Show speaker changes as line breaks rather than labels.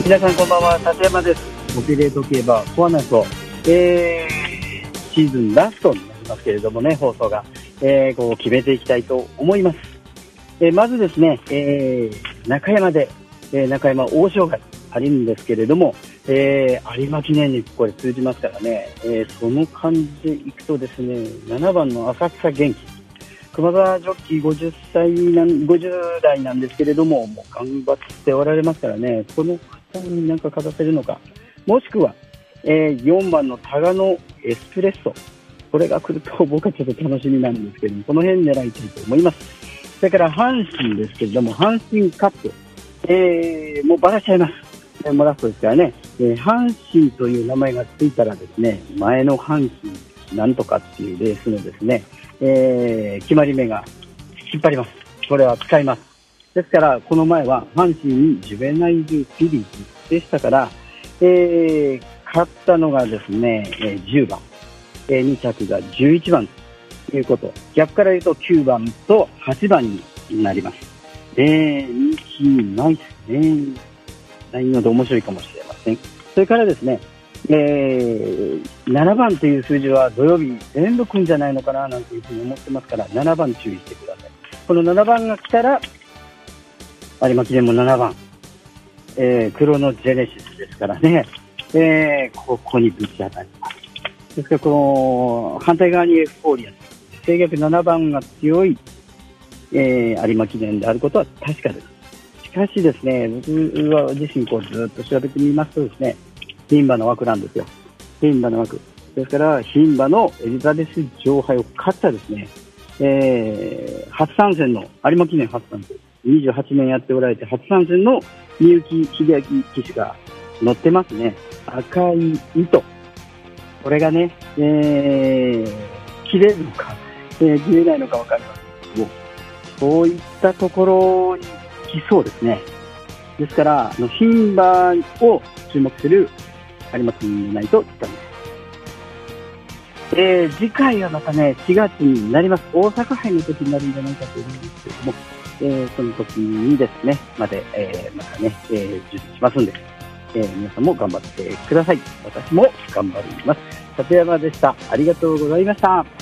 皆さんこんばんは、立山です。オペレート競馬コアナと、シーズンラストになりますけれどもね、放送が、こう決めていきたいと思います。まずですね、中山で、中山大障害あるんですけれども、有馬記念にこれ通じますからね、その感じでいくとですね、7番の浅草元気、熊沢ジョッキー50代なんですけれども、もう頑張っておられますからね、この方になんか勝たせるのか、もしくは、4番のタガノエスプレッソ、これが来ると僕はちょっと楽しみなんですけども、この辺狙いたいと思います。それから阪神ですけれども、阪神カップ、もうばらしちゃいます。もうラストですからね、阪神という名前がついたらですね、前の阪神なんとかっていうレースのですね、決まり目が引っ張ります。これは使います。ですからこの前は阪神にジュベナイルフィリーズでしたから、勝ったのがですね、10番、2着が11番ということ、逆から言うと9番と8番になります。人気ないですね。ないので面白いかもしれません。それからですね、7番という数字は土曜日全部来るんじゃないのかななんていうふうに思ってますから、7番注意してください。この7番が来たら有馬記念も7番、クロノジェネシスですからね、ここにぶち当たります。ですからこの反対側にエフフォーリアス、制逆7番が強い、有馬記念であることは確かです。しかしですね、僕は自身こうずっと調べてみますとですね、牝馬の枠なんですよ。牝馬の枠ですから、牝馬のエリザベス女王杯を勝ったですね、初参戦の有馬記念初参戦、28年やっておられて初参戦のみゆき秀明騎手が乗ってますね。赤い糸、これがね、切れるのか、切れないのか分かりませんけども、そういったところに来そうですね。ですから牝馬を注目する有馬記念ないと言ったんです。次回はまたね、4月になります。大阪杯の時になるんじゃないかと思うんですけれども、その時にですね、またね、準備しますんで、皆さんも頑張ってください。私も頑張ります。立山でした。ありがとうございました。